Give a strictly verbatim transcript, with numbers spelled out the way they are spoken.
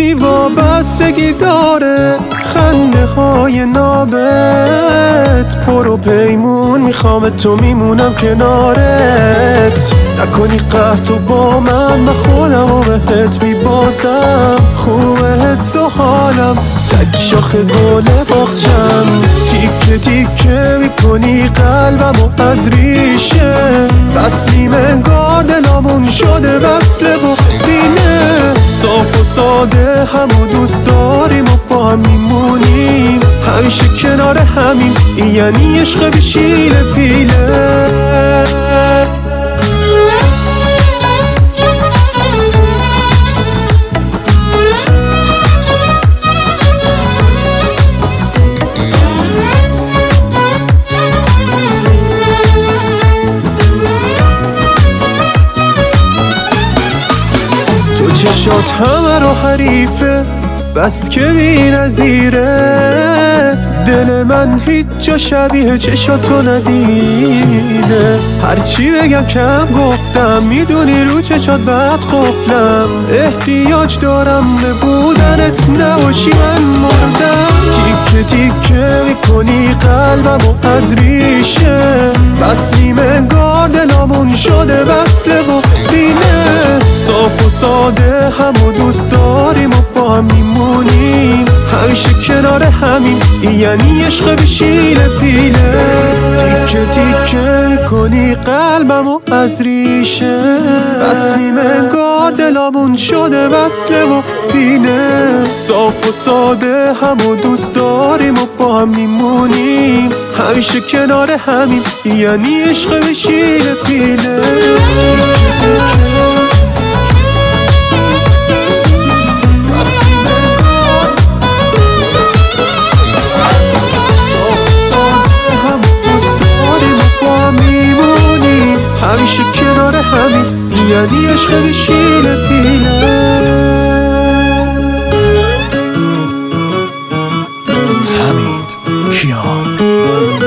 بی وابستگی داره، خنده های نابت پر و پیمون، میخوام تو میمونم کنارت. نکنی قهر تو با من، من خودم و بهت میبازم. خوبه حس و حالم تک شاخ گل باغچم، تیکه تیکه میکنی قلبم و از ریشه. وصلیم انگار دلامون شده وصله و بینه، صاف و ساده همو دوست داریم و با هم میمونیم همیشه کنار همین. این یعنی عشق بی شیله پیله. چشات همه رو حریفه، بس که بی نظیره. دل من هیچ جا شبیه چشاتو ندیده. هرچی بگم کم گفتم، میدونی رو چشات بد قفلم. احتیاج دارم به بودنت، نباشی من مردم. تیکه تیکه میکنی قلبم و از ریشه. وصلیم انگار دلامون شده وصله و بینه، صاف و ساده همو دوست داریم و با هم میمونیم همیشه کنار همین. این یعنی عشق بی شیله پیله. تیکه تیکه میکنی قلبم و از ریشه. وصلیم انگار دلامون شده وصله و بینه، صاف و ساده همو دوست داریم و با هم میمونیم همیشه کنار همین. یعنی عشق بی شیله پیله. همیشه کنار همین، یعنی عشق بی شیله پیله. حمید کیان.